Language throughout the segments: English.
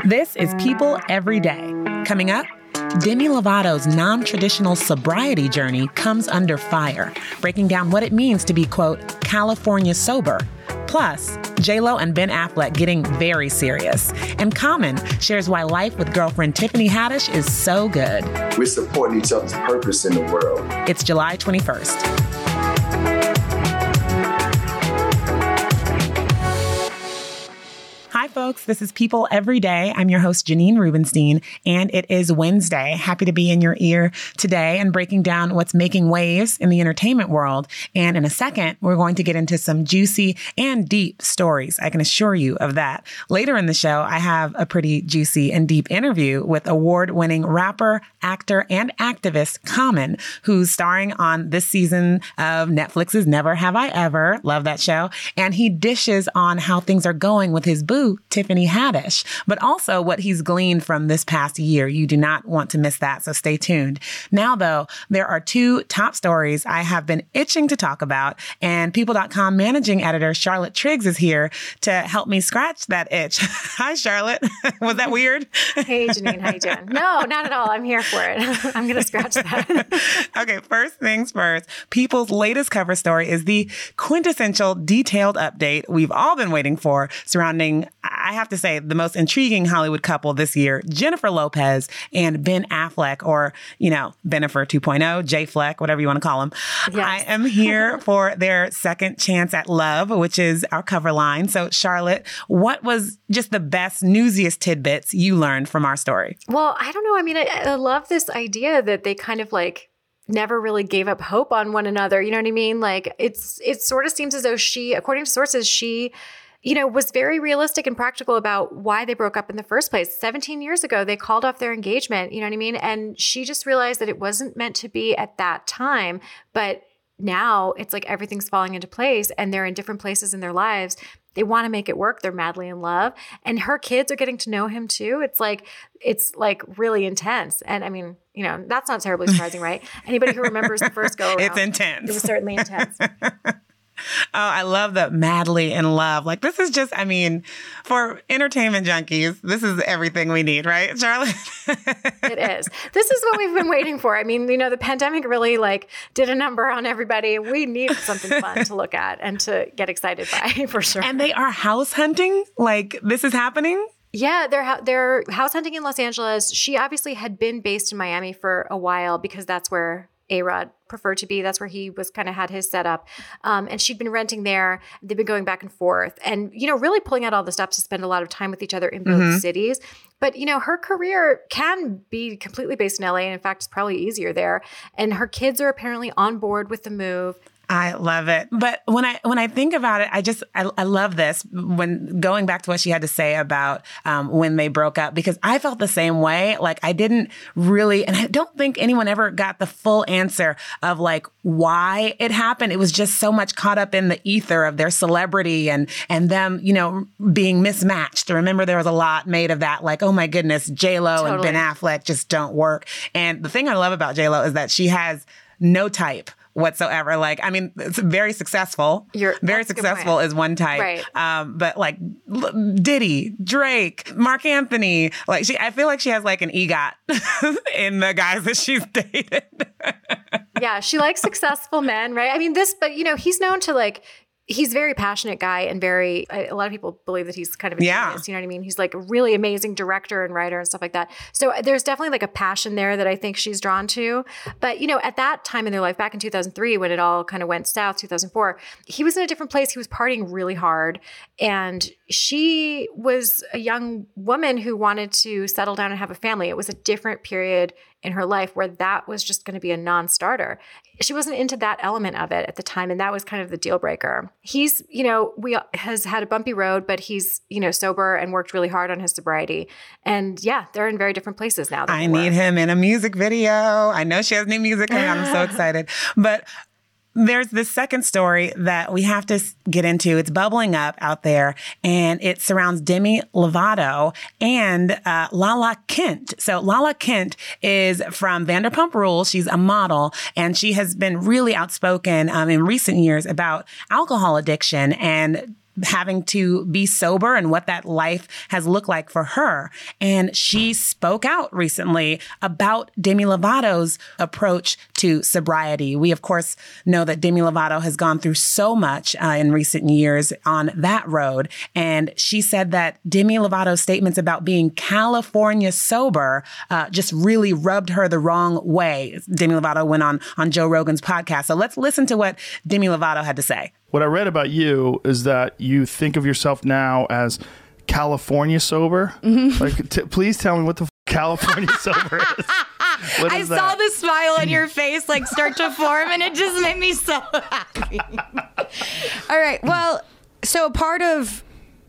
This is People Every Day. Coming up, Demi Lovato's non-traditional sobriety journey comes under fire, breaking down what it means to be, quote, California sober. Plus, J-Lo and Ben Affleck getting very serious. And Common shares why life with girlfriend Tiffany Haddish is so good. We're supporting each other's purpose in the world. It's July 21st. Hi, folks. This is People Every Day. I'm your host, Janine Rubenstein, and it is Wednesday. Happy to be in your ear today and breaking down what's making waves in the entertainment world. And in a second, we're going to get into some juicy and deep stories. I can assure you of that. Later in the show, I have a pretty juicy and deep interview with award-winning rapper, actor, and activist Common, who's starring on this season of Netflix's Never Have I Ever. Love that show. And he dishes on how things are going with his boo, Tiffany Haddish, but also what he's gleaned from this past year. You do not want to miss that, so stay tuned. Now, though, there are two top stories I have been itching to talk about, and People.com managing editor Charlotte Triggs is here to help me scratch that itch. Hi, Charlotte. Was that weird? Hey, Janine. How you doing? No, not at all. I'm here for it. I'm going to scratch that. Okay, first things first. People's latest cover story is the quintessential detailed update we've all been waiting for surrounding, I have to say, the most intriguing Hollywood couple this year, Jennifer Lopez and Ben Affleck, or, Bennifer 2.0, J Fleck, whatever you want to call him. Yes. I am here for their second chance at love, which is our cover line. So, Charlotte, what was just the best, newsiest tidbits you learned from our story? Well, I don't know. I mean, I love this idea that they kind of never really gave up hope on one another. You know what I mean? It sort of seems as though she, according to sources, she was very realistic and practical about why they broke up in the first place. 17 years ago, they called off their engagement, you know what I mean? And she just realized that it wasn't meant to be at that time, but now it's like everything's falling into place and they're in different places in their lives. They want to make it work. They're madly in love. And her kids are getting to know him too. It's really intense. And I mean, that's not terribly surprising, right? Anybody who remembers the first go around. It's intense. It was certainly intense. Oh, I love the madly in love. This is just, for entertainment junkies, this is everything we need, right, Charlotte? It is. This is what we've been waiting for. I mean, the pandemic really did a number on everybody. We need something fun to look at and to get excited by, for sure. And they are house hunting? This is happening? Yeah, they're house hunting in Los Angeles. She obviously had been based in Miami for a while because that's where A-Rod preferred to be. That's where he was kind of had his setup. And she'd been renting there. They've been going back and forth and, really pulling out all the stops to spend a lot of time with each other in both cities. But, her career can be completely based in LA. And in fact, it's probably easier there. And her kids are apparently on board with the move. I love it. But when I think about it, I love this when going back to what she had to say about when they broke up, because I felt the same way. I didn't really, and I don't think anyone ever got the full answer of why it happened. It was just so much caught up in the ether of their celebrity and them, being mismatched. Remember, there was a lot made of that. Oh my goodness, J-Lo and Ben Affleck just don't work. And the thing I love about J-Lo is that she has no type whatsoever. It's very successful. Very successful is one type. Right. But Diddy, Drake, Mark Anthony, I feel like she has an EGOT in the guys that she's dated. Yeah, she likes successful men, right? But he's known to he's a very passionate guy and a lot of people believe that he's kind of a genius, you know what I mean? He's a really amazing director and writer and stuff like that. So there's definitely a passion there that I think she's drawn to. But, at that time in their life, back in 2003, when it all kind of went south, 2004, he was in a different place. He was partying really hard. And she was a young woman who wanted to settle down and have a family. It was a different period in her life where that was just going to be a non-starter. She wasn't into that element of it at the time. And that was kind of the deal breaker. He's, has had a bumpy road, but he's, sober and worked really hard on his sobriety. And yeah, they're in very different places now. I need him in a music video. I know she has new music coming out. I'm so excited. But there's this second story that we have to get into. It's bubbling up out there, and it surrounds Demi Lovato and Lala Kent. So Lala Kent is from Vanderpump Rules. She's a model, and she has been really outspoken in recent years about alcohol addiction and having to be sober and what that life has looked like for her. And she spoke out recently about Demi Lovato's approach to sobriety. We, of course, know that Demi Lovato has gone through so much in recent years on that road. And she said that Demi Lovato's statements about being California sober just really rubbed her the wrong way. Demi Lovato went on Joe Rogan's podcast. So let's listen to what Demi Lovato had to say. What I read about you is that you think of yourself now as California sober. Mm-hmm. Like, please tell me what the California sober is. I saw the smile on your face like start to form, and it just made me so happy. All right. Well, so part of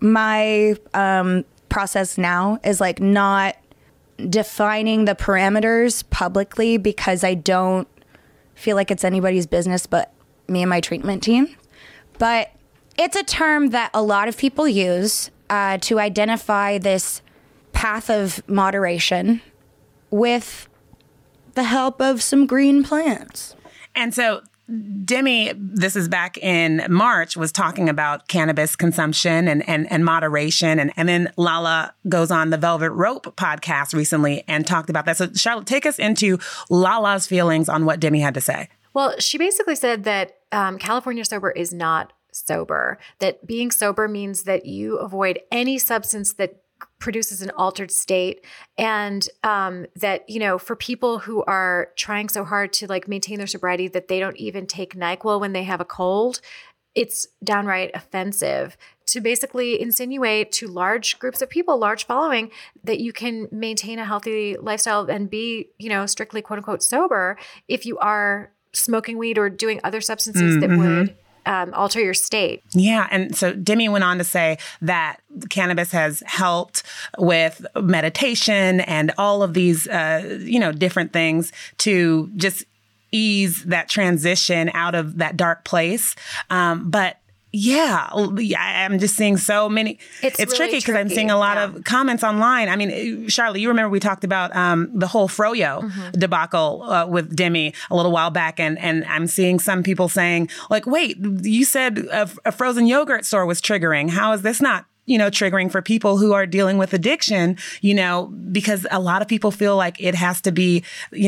my process now is like not defining the parameters publicly because I don't feel like it's anybody's business but me and my treatment team. But it's a term that a lot of people use to identify this path of moderation with the help of some green plants. And so Demi, this is back in March, was talking about cannabis consumption and moderation. And then Lala goes on the Velvet Rope podcast recently and talked about that. So Charlotte, take us into Lala's feelings on what Demi had to say. Well, she basically said that California sober is not sober, that being sober means that you avoid any substance that produces an altered state. And that, you know, for people who are trying so hard to like maintain their sobriety that they don't even take NyQuil when they have a cold, it's downright offensive to basically insinuate to large groups of people, large following, that you can maintain a healthy lifestyle and be, you know, strictly quote unquote sober if you are smoking weed or doing other substances that would alter your state. Yeah. And so Demi went on to say that cannabis has helped with meditation and all of these, different things to just ease that transition out of that dark place. But yeah, I'm just seeing so many. It's really tricky because I'm seeing a lot of comments online. I mean, Charlotte, you remember we talked about the whole Froyo debacle with Demi a little while back. And I'm seeing some people saying, like, wait, you said a frozen yogurt store was triggering. How is this not triggering for people who are dealing with addiction, because a lot of people feel like it has to be,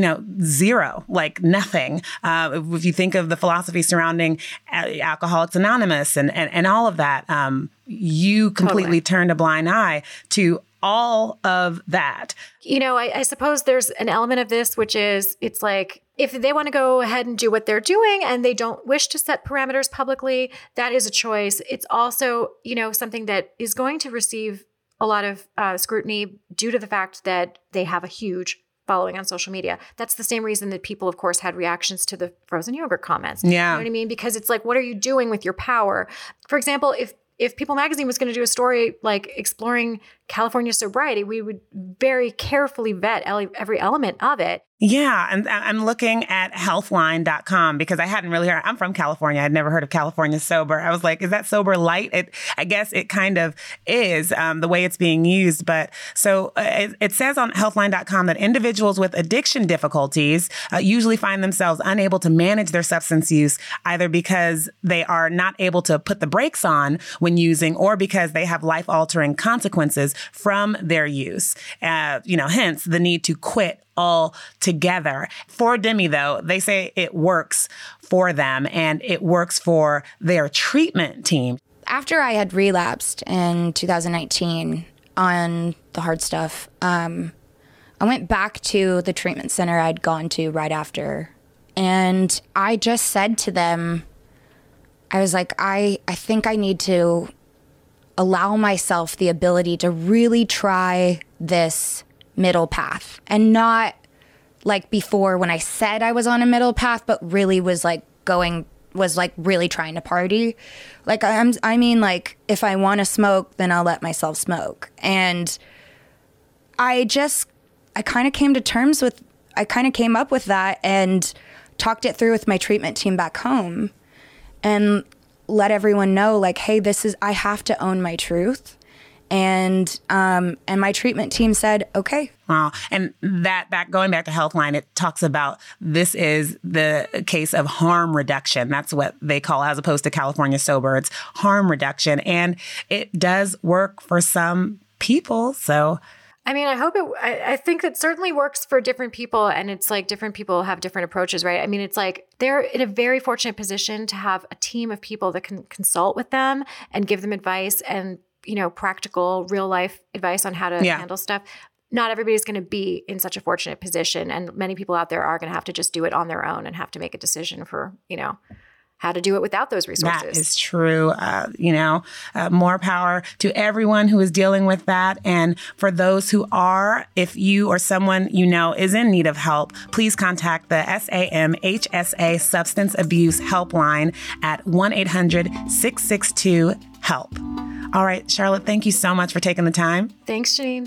zero, like nothing. If you think of the philosophy surrounding Alcoholics Anonymous and all of that, you completely turned a blind eye to all of that. I suppose there's an element of this, which is it's like, if they want to go ahead and do what they're doing and they don't wish to set parameters publicly, that is a choice. It's also, something that is going to receive a lot of scrutiny due to the fact that they have a huge following on social media. That's the same reason that people, of course, had reactions to the frozen yogurt comments. Yeah. You know what I mean? Because it's like, what are you doing with your power? For example, if People Magazine was going to do a story like exploring California sobriety, we would very carefully vet every element of it. Yeah. And I'm looking at healthline.com because I hadn't really heard. I'm from California. I'd never heard of California sober. I was like, is that sober light? I guess it kind of is the way it's being used. But so it says on healthline.com that individuals with addiction difficulties usually find themselves unable to manage their substance use, either because they are not able to put the brakes on when using or because they have life-altering consequences from their use. Hence the need to quit all together. For Demi, though, they say it works for them and it works for their treatment team. After I had relapsed in 2019 on the hard stuff, I went back to the treatment center I'd gone to right after. And I just said to them, I was like, I think I need to allow myself the ability to really try this middle path, and not like before when I said I was on a middle path, but really was really trying to party. Like, like if I want to smoke, then I'll let myself smoke. And I kind of came up with that and talked it through with my treatment team back home and let everyone know, like, hey, I have to own my truth. And my treatment team said, okay. Wow. And that going back to Healthline, it talks about this is the case of harm reduction. That's what they call, as opposed to California Sober, it's harm reduction. And it does work for some people. So I mean, I think it certainly works for different people, and it's like different people have different approaches, right? I mean, it's like they're in a very fortunate position to have a team of people that can consult with them and give them advice and, practical real life advice on how to handle stuff. Not everybody's going to be in such a fortunate position, and many people out there are going to have to just do it on their own and have to make a decision for, how to do it without those resources. That is true. More power to everyone who is dealing with that. And for those who are, if you or someone is in need of help, please contact the SAMHSA Substance Abuse Helpline at 1-800-662-HELP. All right, Charlotte, thank you so much for taking the time. Thanks, Janine.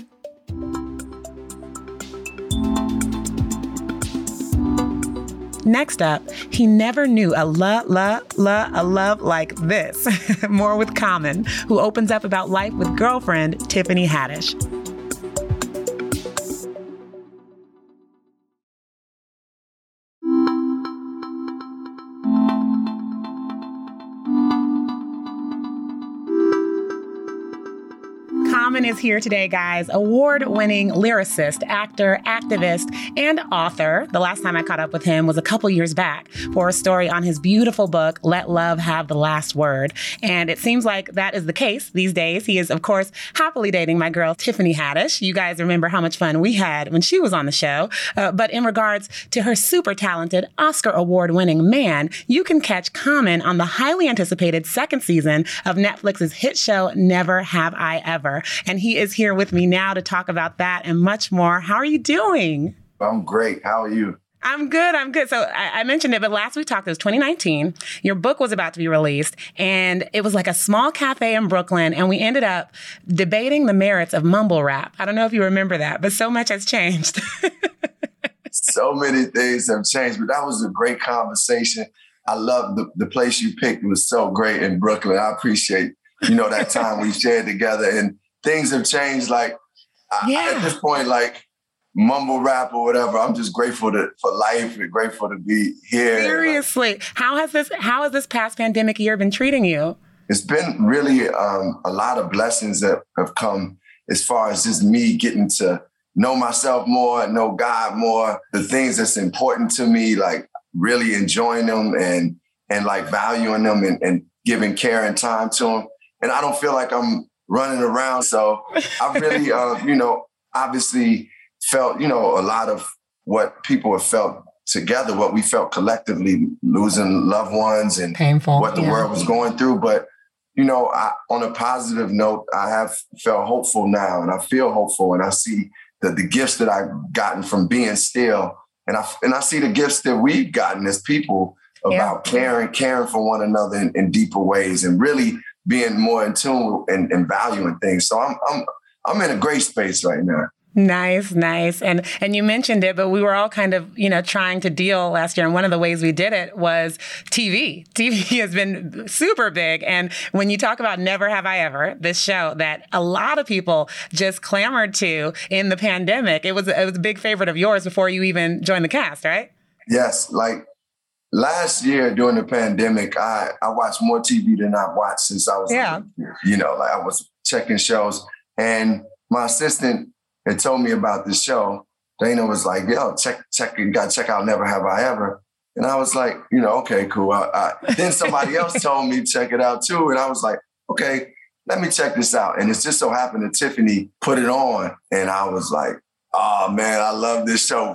Next up, he never knew a love like this. More with Common, who opens up about life with girlfriend Tiffany Haddish. Common is here today, guys. Award-winning lyricist, actor, activist, and author. The last time I caught up with him was a couple years back for a story on his beautiful book, Let Love Have the Last Word. And it seems like that is the case these days. He is, of course, happily dating my girl, Tiffany Haddish. You guys remember how much fun we had when she was on the show. But in regards to her super talented, Oscar award-winning man, you can catch Common on the highly anticipated second season of Netflix's hit show, Never Have I Ever. And he is here with me now to talk about that and much more. How are you doing? I'm great. How are you? I'm good. So I mentioned it, but last we talked, it was 2019. Your book was about to be released, and it was like a small cafe in Brooklyn, and we ended up debating the merits of mumble rap. I don't know if you remember that, but so much has changed. So many things have changed, but that was a great conversation. I love the place you picked. It was so great in Brooklyn. I appreciate, that time we shared together, and things have changed. Like at this point, like mumble rap or whatever, I'm just grateful for life and grateful to be here. Seriously. How has this past pandemic year been treating you? It's been really a lot of blessings that have come as far as just me getting to know myself more, know God more, the things that's important to me, like really enjoying them and like valuing them and giving care and time to them. And I don't feel like I'm running around. So I really, obviously felt, a lot of what people have felt together, what we felt collectively, losing loved ones and painful, what the world was going through. But, on a positive note, I have felt hopeful now, and I feel hopeful, and I see the gifts that I've gotten from being still. And I see the gifts that we've gotten as people about caring for one another in deeper ways and really being more in tune and valuing things. So I'm in a great space right now. Nice. And you mentioned it, but we were all kind of, trying to deal last year. And one of the ways we did it was TV. TV has been super big. And when you talk about Never Have I Ever, this show that a lot of people just clamored to in the pandemic, it was a big favorite of yours before you even joined the cast, right? Yes. Like last year during the pandemic, I watched more TV than I've watched since I was, I was checking shows, and my assistant had told me about this show. Dana was like, yo, you got to check out Never Have I Ever. And I was like, okay, cool. Then somebody else told me check it out too. And I was like, okay, let me check this out. And it just so happened that Tiffany put it on. And I was like, oh man, I love this show.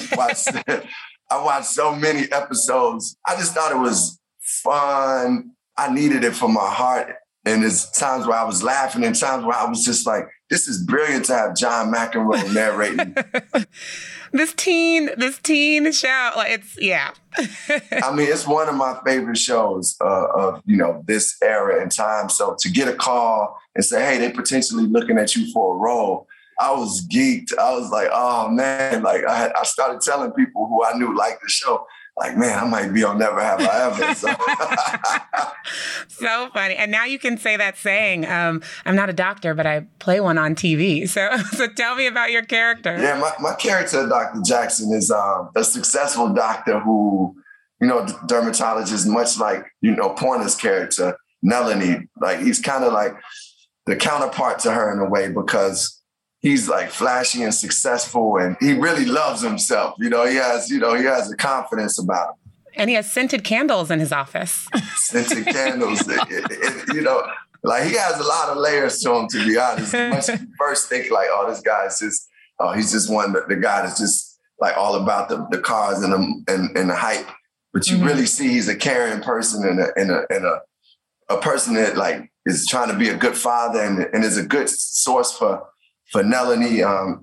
I watched so many episodes. I just thought it was fun. I needed it for my heart. And there's times where I was laughing and times where I was just like, this is brilliant to have John McEnroe narrating. This teen show, I mean, it's one of my favorite shows of this era and time. So to get a call and say, hey, they potentially looking at you for a role, I was geeked. I was like, oh man, like I started telling people who I knew liked the show. like, man, I might be on Never Have I Ever. So, so funny. And now you can say that saying, I'm not a doctor, but I play one on TV. So tell me about your character. Yeah, my character, Dr. Jackson, is a successful doctor who, dermatologist, much like, Pointer's character, Melanie. Like, he's kind of like the counterpart to her in a way, because he's like flashy and successful, and he really loves himself. He has a confidence about him. And he has scented candles in his office. Scented candles, like he has a lot of layers to him, to be honest. Once you first think like, oh, this guy's just, he's just the guy that's just like all about the cars and the hype. But you really see he's a caring person and a person that like is trying to be a good father and is a good source for Nelanie.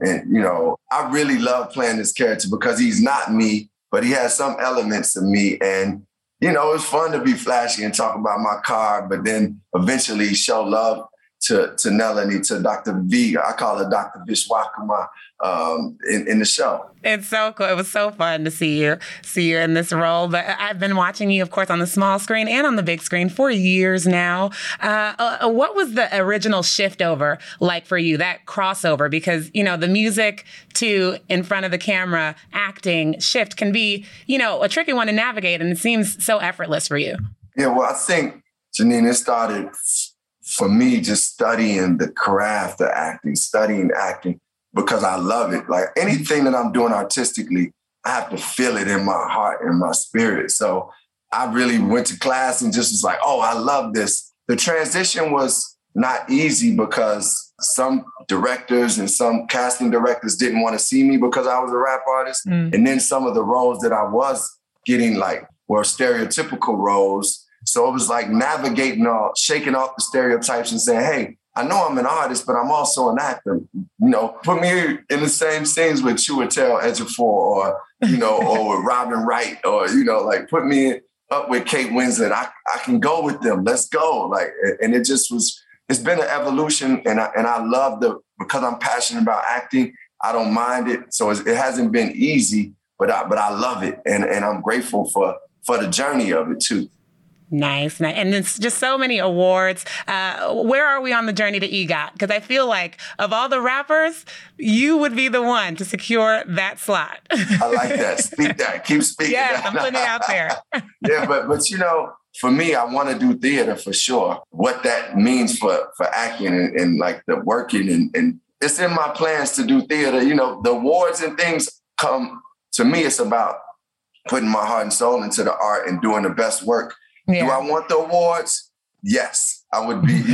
I really love playing this character because he's not me, but he has some elements of me. And, it's fun to be flashy and talk about my car, but then eventually show love to Nelanie, to Dr. V. I call her Dr. Vishwakuma in the show. It's so cool. It was so fun to see you in this role. But I've been watching you, of course, on the small screen and on the big screen for years now. What was the original shift over like for you, that crossover? Because, the music to in front of the camera, acting shift can be, a tricky one to navigate. And it seems so effortless for you. Yeah, well, I think, Janine, it started for me just studying the craft of acting, studying acting, because I love it. Like anything that I'm doing artistically, I have to feel it in my heart and my spirit. So I really went to class and just was like, oh, I love this. The transition was not easy because some directors and some casting directors didn't want to see me because I was a rap artist. And then some of the roles that I was getting were stereotypical roles. So it was like navigating shaking off the stereotypes and saying, hey, I know I'm an artist, but I'm also an actor. Put me in the same scenes with Chiwetel Ejiofor or with Robin Wright, or, put me up with Kate Winslet. I can go with them. Let's go. And it just it's been an evolution. And I love because I'm passionate about acting, I don't mind it. So it hasn't been easy, but I love it. And I'm grateful for the journey of it too. Nice. And it's just so many awards. Where are we on the journey to EGOT? Because I feel like of all the rappers, you would be the one to secure that slot. I like that. Speak that. Keep speaking yes, that. I'm putting it out there. Yeah, but for me, I want to do theater for sure. What that means for acting and like the working and it's in my plans to do theater. The awards and things come to me. It's about putting my heart and soul into the art and doing the best work. Yeah. Do I want the awards? Yes, I would be.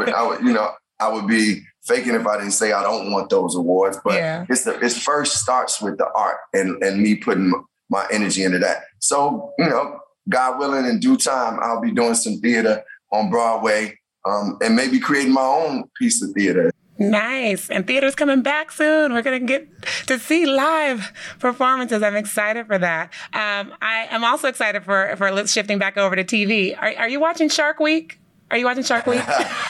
I would be faking if I didn't say I don't want those awards. But it first starts with the art and me putting my energy into that. So God willing, in due time, I'll be doing some theater on Broadway and maybe creating my own piece of theater. Nice. And theater's coming back soon. We're going to get to see live performances. I'm excited for that. I am also excited for shifting back over to TV. Are you watching Shark Week? Are you watching Shark Week?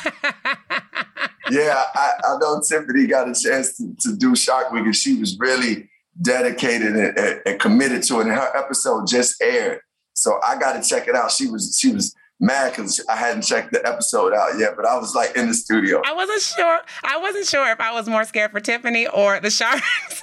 Yeah, I know Tiffany got a chance to do Shark Week, and she was really dedicated and committed to it. And her episode just aired. So I got to check it out. She was mad because I hadn't checked the episode out yet, but I was in the studio. I wasn't sure if I was more scared for Tiffany or the Sharks.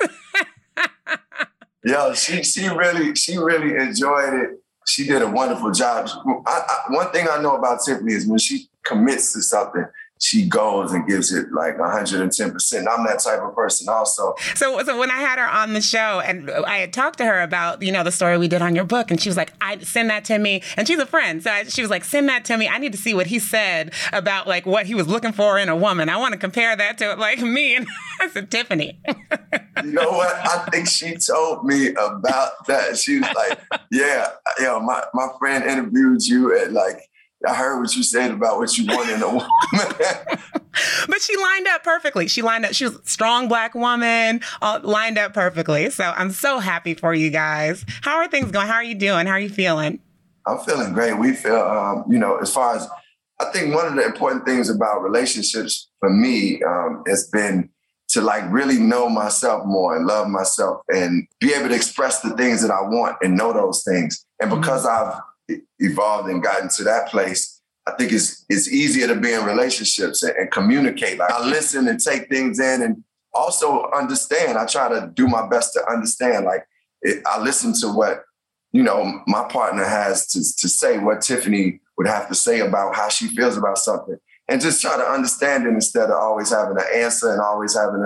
Yo, she really enjoyed it. She did a wonderful job. One thing I know about Tiffany is when she commits to something, she goes and gives it 110%. I'm that type of person also. So when I had her on the show and I had talked to her about, the story we did on your book, and she was like, send that to me. And she's a friend. So she was like, send that to me. I need to see what he said about what he was looking for in a woman. I want to compare that to me. And I said, Tiffany. You know what? I think she told me about that. She was like, yeah, my friend interviewed you and I heard what you said about what you want in a woman. But she lined up perfectly. She was a strong Black woman, lined up perfectly. So I'm so happy for you guys. How are things going? How are you doing? How are you feeling? I'm feeling great. We feel, as far as, I think one of the important things about relationships for me has been to really know myself more and love myself and be able to express the things that I want and know those things. And because I've evolved and gotten to that place, I think it's easier to be in relationships and communicate. Like I listen and take things in and also understand. I try to do my best to understand. Like I listen to what, my partner has to say, what Tiffany would have to say about how she feels about something, and just try to understand it instead of always having an answer and always having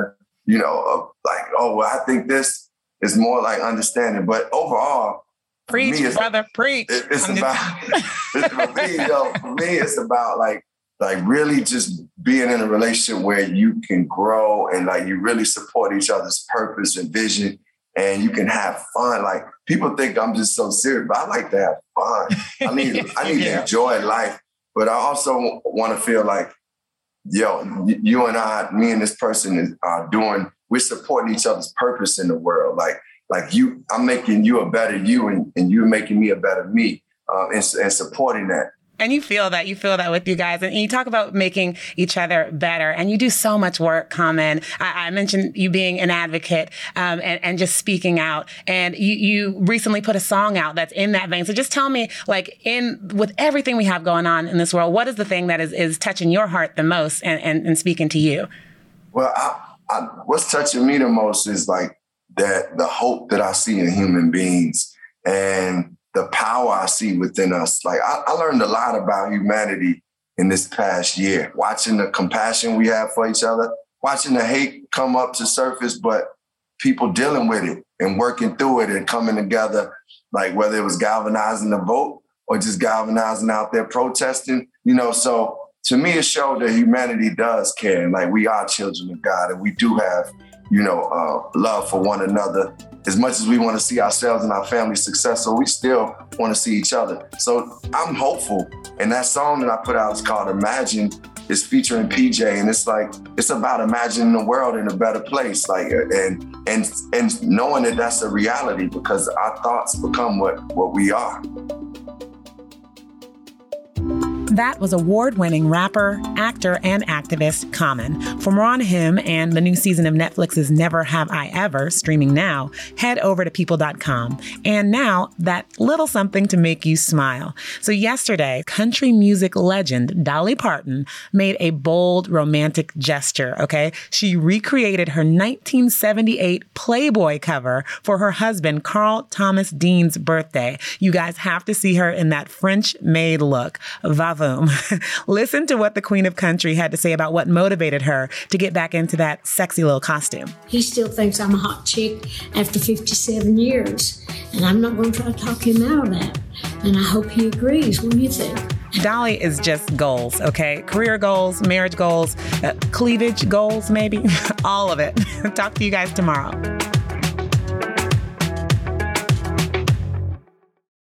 I think this is more like understanding. But overall, preach, brother, preach. It's about for me, it's about like really just being in a relationship where you can grow and like you really support each other's purpose and vision, and you can have fun. Like people think I'm just so serious, but I like to have fun. I need to enjoy life, but I also want to feel like, you and I, me and this person we're supporting each other's purpose in the world. Like you, I'm making you a better you, and you're making me a better me, and supporting that. And you feel that with you guys. And you talk about making each other better. And you do so much work, Common. I mentioned you being an advocate and just speaking out. And you recently put a song out that's in that vein. So just tell me, like, with everything we have going on in this world, what is the thing that is touching your heart the most and speaking to you? Well, what's touching me the most is like that the hope that I see in human beings and the power I see within us. Like I learned a lot about humanity in this past year, watching the compassion we have for each other, watching the hate come up to surface, but people dealing with it and working through it and coming together, like whether it was galvanizing the vote or just galvanizing out there protesting, so to me, it showed that humanity does care. And like we are children of God, and we do have, love for one another. As much as we want to see ourselves and our family successful, we still want to see each other. So I'm hopeful. And that song that I put out is called Imagine. It's featuring PJ, and it's about imagining the world in a better place, like and knowing that that's a reality because our thoughts become what we are. That was award-winning rapper, actor, and activist Common. For more on him and the new season of Netflix's Never Have I Ever, streaming now, head over to people.com. And now, that little something to make you smile. So yesterday, country music legend Dolly Parton made a bold romantic gesture, okay? She recreated her 1978 Playboy cover for her husband, Carl Thomas Dean's birthday. You guys have to see her in that French-made look. Vavoom. Listen to what the Queen of Country had to say about what motivated her to get back into that sexy little costume. He still thinks I'm a hot chick after 57 years, and I'm not going to try to talk him out of that. And I hope he agrees. What do you think? Dolly is just goals, okay? Career goals, marriage goals, cleavage goals, maybe. All of it. Talk to you guys tomorrow.